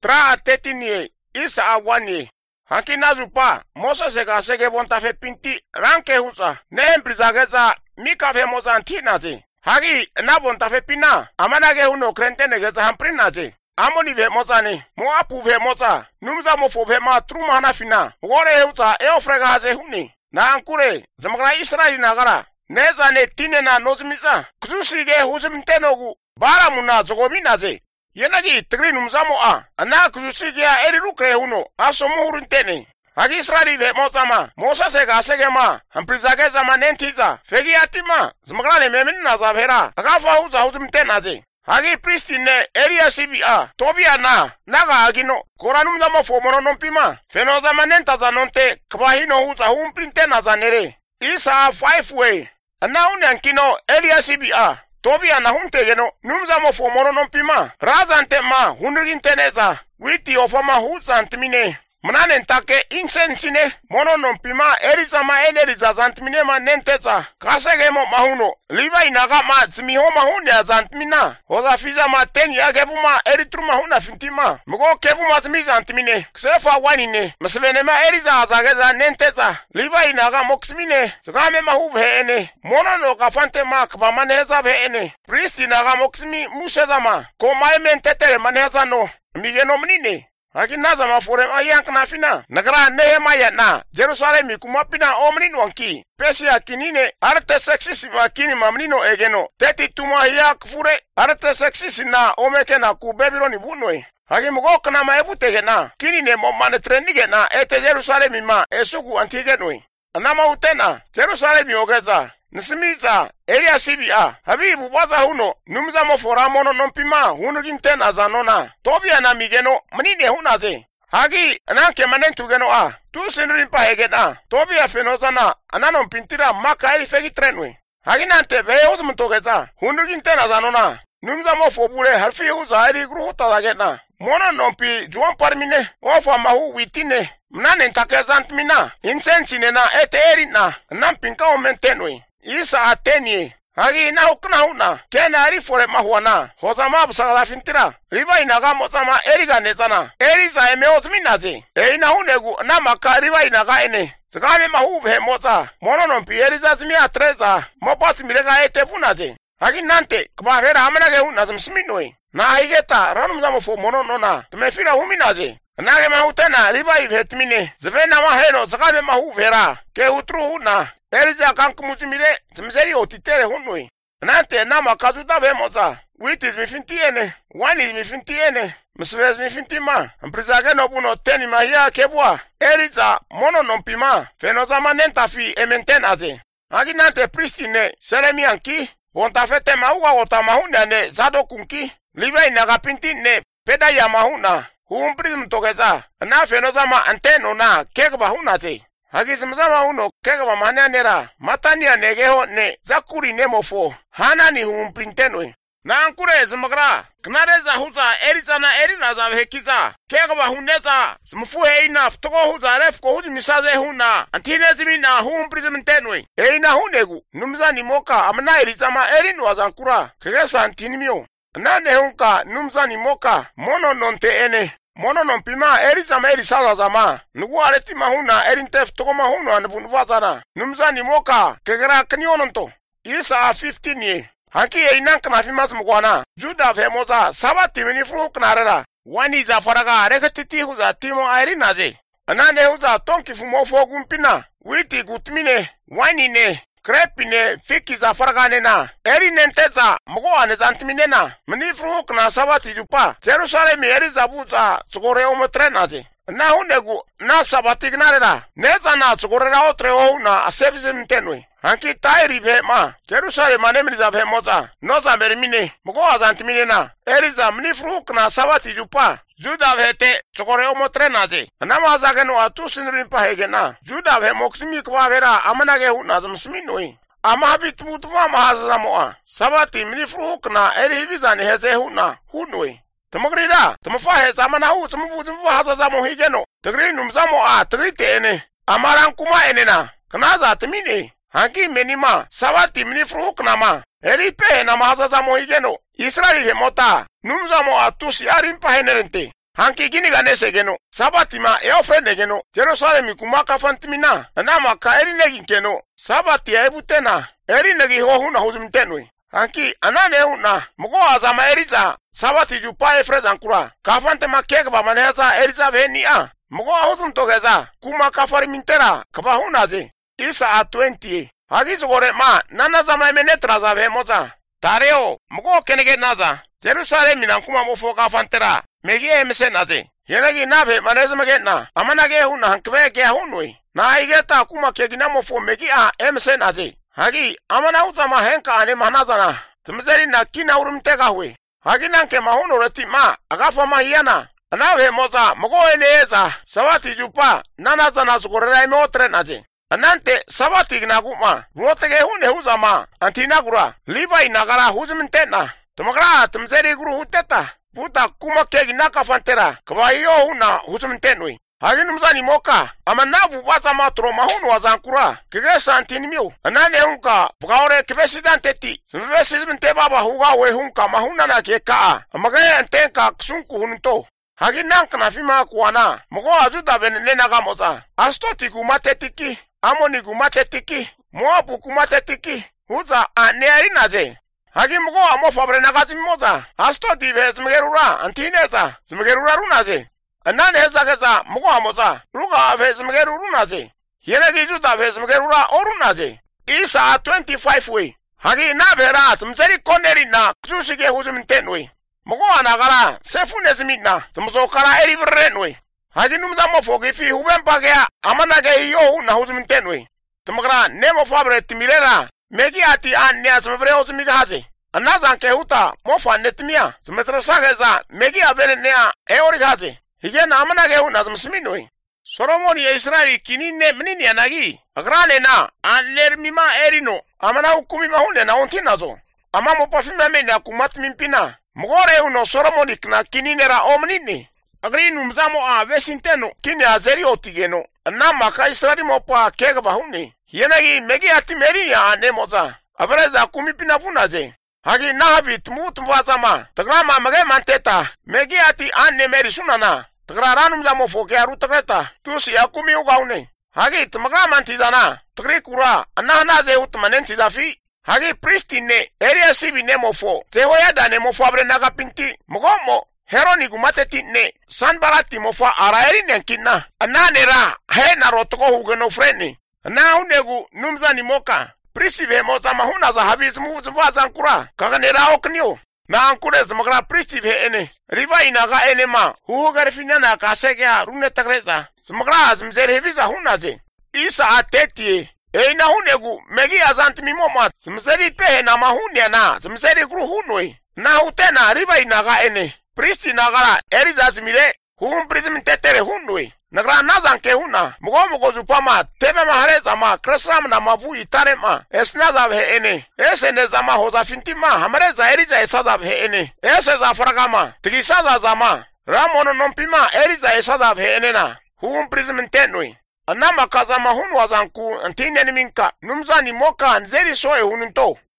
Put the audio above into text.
tra tetini isa awani. Hanki nazupa Moses ga sege bonta fe pinti ranke huza ne emprizageza mika fe mozantinazi. Hagi na bonta fe pina amanage huno krentene geza hamprinazi. Amoni ve mozani mo apu ve moza numza mo fo ve ma truma na fina wore huza e ofrega haze huni na ankure zamgra Israeli nagara neza ne tine na nozmiza kuzusige huzimtenogu bara muna zogominaze. Yenagi tigri numzamo ana kuzusige eri rukre huno asomo hurintene. Hagi Israeli ve mozama Mosa sega segema hamprizage zama nentiza fegi atima zmagrane memin na zavera agafa huza huzimtenaze. Hagi pristine area CBA tobia naga agino koranum zama fomono nompima feno zama nentaza nonte kabahino huza humprinte nazanere isa 5 way ana unyankino area CBA tobia na huntegeno numzamo fomono nompima razante ma hunriginteneza witi ofama huzantimine Mnane ntake insensine mono nompima erizama eneriza zantmine ma nenteza kasege mo mahuno liva inaga ma zmiho mahuni ya zantmina hoza fiza ma teni ya gebu ma eritru mahuna fintima mgo kebu ma zmi zantmine ksefa wanine msvene ma eriza azageza nenteza liva inaga moksmine zgame mahu vene mono no kafante ma kbamaneza vene pristi inaga moksmi musezama ko maementetere maneza no migeno mnine Hagi naza mafore ayank na fina nagara Nehemia na Jerusalem kumapina omnin wanki pesi akinine arte sexis makini mamnino egeno teti tuma yak fure arte sexis na omeke na ku Babyloni bunwe hagi mugok na maevutege na kinine momane trendige na ete Jerusalem ma esugu antigenwe anama utena Jerusalem ogeza Nisimiza area CBA habibu baza huno numza mofora mono nompima hunugin azanona tobia na migeno mnine hunaze hagi ananke manentugeno tu sinrin pa hegena tobia fenozana ananon pintira maka eri fegi trenwe hagi nante veyo mtogeza hunugin azanona numza mofobure harfi uza eri gruta dagena mono nompi juan parmine ofa mahu witine mnane ntakezant mina insensine na ete erina nampinka omentenwe Isa ateni hagi na hukna huna kena ari fore mahuana hozama busagala fintira riba inaga mozama eriga nezana eriza emeozminaze ina hunegu na maka riba inaga ene zgame mahu be moza mononompi eriza zmi atreza mopas mirega etepunaze hagi nante kbavera amanage hunazm sminwe na higeta ranumzamo fo mononona tumefira huminaze nage mahutena riba ivetmine zvena maheno zgame mahu vera ke utru huna Eriza kankumuzimire zimzeri otitere hunwe. Nante nama kazuta vemoza. Wit is mifintiene. One is mifintiene. Msvez mifintima. Mprizage no buno teni mahia kebwa. Eriza mono nompima. Fenozama nentafi ementenaze. Agi nante pristine. Seremi anki. Wontafete mauga otamahuna ne zado kunki. Live inagapinti ne peda ya mahuna. Huumprizm togeza. Na fenozama anteno na kegba hunaze. Hagi zimzama uno kega mamania nera matania negeho ne zakuri nemofo hana ni humprintenwe na ankure zmagra knareza huza erizana erina za hekiza kega bahuneza zmfuhe ina ftogo huza refko huzi misaze huna antine zimina humprizmentenwe eina hunegu numzani moka amna erizama erinu azankura kega santinimio nane hunka numzani moka mono nonte ene Mono nompima erizama erisala zama nugu areti mahuna erintef toko mahuna nubunvazana numzani moka kegera kanyononto isa 15 ye hanki einank na fimas mugwana juda femoza sabati minifru knarera wani za faraga rekatiti huza timo airinaze anane huza tonki fumo fogumpina witi gutmine wani ne krepine fiki za faragane na eri nenteza mgo anezantimine na minifru kna sabati jupa Jerusalem eri zabuza tsugore omotrenaze na hunegu na sabati gnarera neza na tsugore otre na asebizim tenwe hanki tairi vema Jerusalem anemri za vemoza noza merimine mgo azantimine na eri za minifru kna sabati jupa Juda vete tsugore omotrenaze nama zageno atusinrin pahegena Juda ve moksimi kwa vera amanage hunazm sminoi ama bitmutwa mahazamoa sabati minifru kna eri vizani heze huna hunoi Tamagrida tamafahe zamana hu tamabuzu hazazamo higeno tagri numzamo tagrite ene amaran kuma enena knaza tmine hanki menima sabati minifru kna ma eri pe na mahazazamo higeno Israeli mota numzamo atusi arin pahenerente Hanki gini ganesegeno. Sabatima eofrenegeno. Jerusalem kumaka fantimina. Anama ka erinegi keno. Sabati ebutena. Erinegi hohuna huzumtenwe. Hanki anane una. Mugo azama eriza. Sabati jupa efrezankura. Kafante makek bamaneza eriza venia. Mugo huzum togeza. Kuma kafari mintera. Kabahunaze. Isa a 20. Hagizu gore ma. Nana zama emenetra za vemoza. Tareo. Mugo kenege naza. Jerusalem minankuma mofo kafantera. Megi emse naze. Yenagi nabe maneze magena. Amanage huna hankvege hunwe. Na igeta kuma kegina mofo megi a emse naze. Hagi amana uzama henka ane manazana. Tumzeri na kina urumtega hwe. Hagi nanke mahuno reti ma. Agafa mahiyana. Anabe moza mogo eneza. Sabati jupa. Nanazana sugorera ime otre naze. Anante sabati gnaguma. Rotege hune uzama. Antinagura. Liba inagara huzumintena. Tumakara tumzeri guru huteta. Puta kuma kegi naka fantera. Kaba iyo huna huzumtenwe. Hagi numzani moka. Ama navu waza matro mahunu wazankura. Kege santini miu. Anane hunka. Pukaore kivesidan teti. Simvesizminte baba huga we hunka mahuna na keka. Ama gaya antenka ksunku hununto. Hagi nanka na fima kuwana. Mugo azuda venene nagamoza. Astoti kumatetiki. Amoni kumatetiki. Moapu kumatetiki. Huza aneari naze. Hagi mugo amo fabre nagazi mimoza. Astoti ve zimgerura. Antineza. Zimgerura runaze. Anane hezageza mugo amoza. Ruga ve zimgeru runaze. Yenegi juda ve zimgerura orunaze. Isa 25 we. Hagi nabera zimzeri koneri na kuzusige huzumtenwe. Mugo anagara sefune zimina. Zimzokara eribrenwe. Hagi numza mofogi fi hubempagea. Amanage iyo na huzumtenwe. Tumakara nemo fabre timirera. Megi ati anya zimvre huzumiga haze. Anazan ke huta mofa netmia. Zimtrasageza megi abene nea eorig haze. Higena amanage huna zimsiminwe. Solomoni ya Israeli kinine mnini anagi. Agrane na alermima erino. Amana hukumima hune na ontinazo. Ama mopafima mene akumat mimpina. Mugore uno Solomoni kna kininera omnini. Agrinu mzamo a vesinteno kine azeri otigeno. Anama ka Israeli mopa kegaba hune. Yenagi megi ati merinia anemoza. Avreza kumipina funaze. Hagi nahabit mutmvazama. Tagrama mage manteta. Megi ati ane meri sunana. Tagraranum zamo foke aru tagreta. Tusi akumi ugaune. Hagi tmagrama antizana. Tagri kura. Anahnaze utmanensi zafi. Hagi pristine. Area sibi nemofo. Tehoyada nemofo abre nagapinti. Mugomo. Heroni gumateti ne. Sanbarati mofa araeri nenkina. Ananera. He narotoko hugeno freni. Na unegu numzani moka. Prisive moza mahuna za habizmu zankura. Kaganera oknio. Na ankure zmakra prisive ene. Riva inaga ene ma. Hugarifina na kasegea rune tagreza. Zmakra zmzere heviza hunaze. Isa ateti. Eina hunegu megi azanti mimoma. Zmzeri pehe na mahunia na. Zmzeri gru hunwe. Na hutena riva inaga ene. Pristi nagara eriza zmire. Huun prism tetere hunwe. Nagra nazanke huna. Mugo zupama. Tebe mahareza ma. Kresram na mavu itare ma. Esnazav he ene. Ese nezama hoza fintima. Hamareza eriza esazav he ene. Ese zafragama. Tigisaza zama. Ramono nompima. Eriza esazav he ene na. Huun prism tenwe. Anama kazama hunu wazanku. Antine ni minka. Numzani moka nzeri soe hununto.